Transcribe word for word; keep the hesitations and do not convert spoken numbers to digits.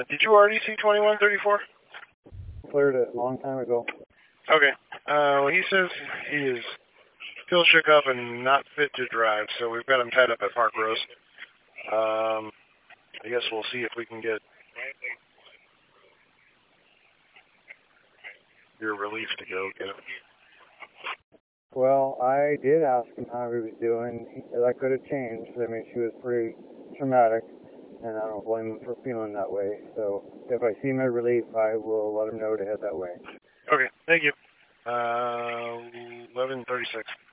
Did you already see twenty-one thirty-four? Cleared it a long time ago. Okay. Uh, well, he says he is still shook up and not fit to drive, so we've got him tied up at Park Rose. Um, I guess we'll see if we can get your relief to go get him. Well, I did ask him how he was doing. He said I could have changed. I mean, she was pretty traumatic, and I don't blame him for feeling that way. So if I see my relief, I will let him know to head that way. Okay, thank you. Uh, eleven thirty-six.